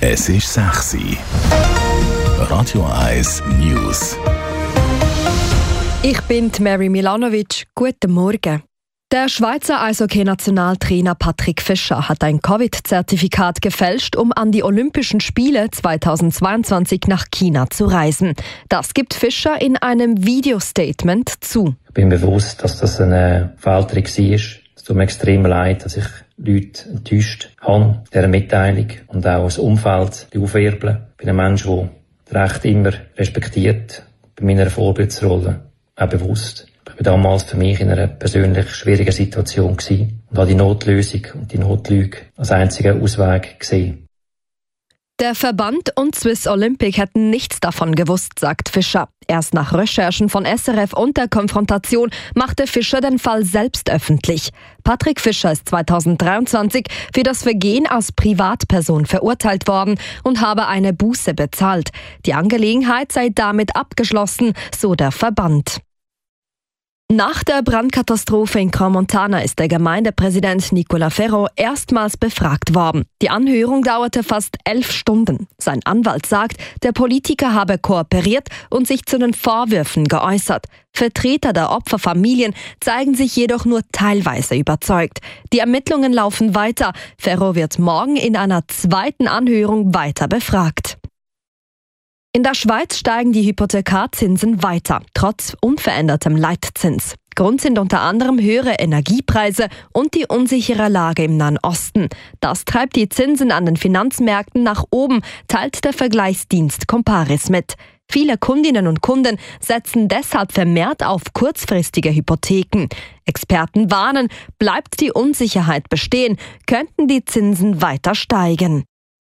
Es ist 6 Uhr. Radio 1 News. Ich bin Mary Milanovic. Guten Morgen. Der Schweizer Eishockey-Nationaltrainer Patrick Fischer hat ein Covid-Zertifikat gefälscht, um an die Olympischen Spiele 2022 nach China zu reisen. Das gibt Fischer in einem Videostatement zu. Ich bin bewusst, dass das eine Verhalterung war. Es tut mir extrem leid, dass ich Leute enttäuscht habe, dieser Mitteilung, und auch das Umfeld aufwirbeln. Ich bin ein Mensch, der das Recht immer respektiert, bei meiner Vorbildsrolle auch bewusst. Ich war damals für mich in einer persönlich schwierigen Situation und habe die Notlösung und die Notlüge als einzigen Ausweg gesehen. Der Verband und Swiss Olympic hätten nichts davon gewusst, sagt Fischer. Erst nach Recherchen von SRF und der Konfrontation machte Fischer den Fall selbst öffentlich. Patrick Fischer ist 2023 für das Vergehen als Privatperson verurteilt worden und habe eine Buße bezahlt. Die Angelegenheit sei damit abgeschlossen, so der Verband. Nach der Brandkatastrophe in Crans-Montana ist der Gemeindepräsident Nicolas Ferro erstmals befragt worden. Die Anhörung dauerte fast 11 Stunden. Sein Anwalt sagt, der Politiker habe kooperiert und sich zu den Vorwürfen geäußert. Vertreter der Opferfamilien zeigen sich jedoch nur teilweise überzeugt. Die Ermittlungen laufen weiter. Ferro wird morgen in einer zweiten Anhörung weiter befragt. In der Schweiz steigen die Hypothekarzinsen weiter, trotz unverändertem Leitzins. Grund sind unter anderem höhere Energiepreise und die unsichere Lage im Nahen Osten. Das treibt die Zinsen an den Finanzmärkten nach oben, teilt der Vergleichsdienst Comparis mit. Viele Kundinnen und Kunden setzen deshalb vermehrt auf kurzfristige Hypotheken. Experten warnen, bleibt die Unsicherheit bestehen, könnten die Zinsen weiter steigen.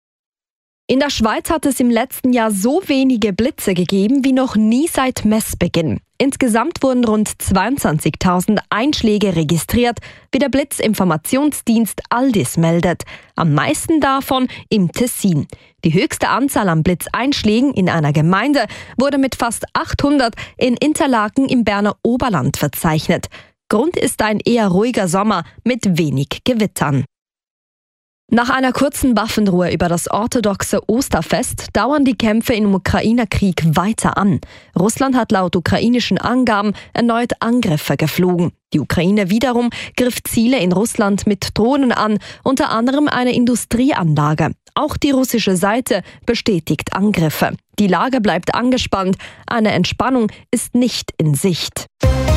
In der Schweiz hat es im letzten Jahr so wenige Blitze gegeben wie noch nie seit Messbeginn. Insgesamt wurden rund 22.000 Einschläge registriert, wie der Blitzinformationsdienst Aldis meldet. Am meisten davon im Tessin. Die höchste Anzahl an Blitzeinschlägen in einer Gemeinde wurde mit fast 800 in Interlaken im Berner Oberland verzeichnet. Grund ist ein eher ruhiger Sommer mit wenig Gewittern. Nach einer kurzen Waffenruhe über das orthodoxe Osterfest dauern die Kämpfe im Ukraine-Krieg weiter an. Russland hat laut ukrainischen Angaben erneut Angriffe geflogen. Die Ukraine wiederum griff Ziele in Russland mit Drohnen an, unter anderem eine Industrieanlage. Auch die russische Seite bestätigt Angriffe. Die Lage bleibt angespannt. Eine Entspannung ist nicht in Sicht.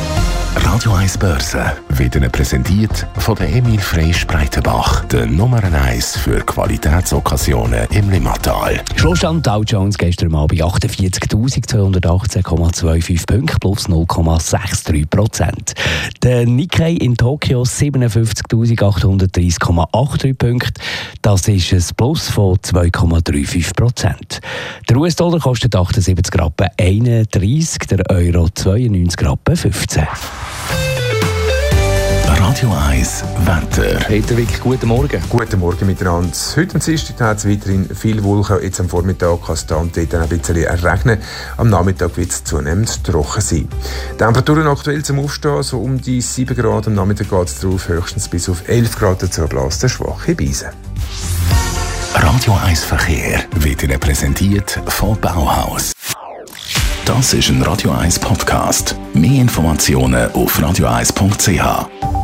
Radio 1 Börse wird Ihnen präsentiert von der Emil Freysch Breitenbach, der Nummer 1 für Qualitätsokkasionen im Limmatal. Schlussstand Dow Jones gestern Abend 48.218,25 Punkte plus 0,63%. Der Nikkei in Tokio 57.830,83 Punkte. Das ist ein Plus von 2,35%. Der US-Dollar kostet 78 Rappen 31, der Euro 92 Rappen 15. Radio 1 Wetter. Peter Wick, guten Morgen. Guten Morgen miteinander. Heute am Dienstag hat es weiterhin viel Wolken. Jetzt am Vormittag kann es da und dort dann ein bisschen regnen. Am Nachmittag wird es zunehmend trocken sein. Temperaturen aktuell zum Aufstehen so um die 7 Grad. Am Nachmittag geht es drauf höchstens bis auf 11 Grad. Dazu bläst der schwache Brise. Radio 1 Verkehr wird Ihnen präsentiert von Bauhaus. Das ist ein Radio 1 Podcast. Mehr Informationen auf radio1.ch.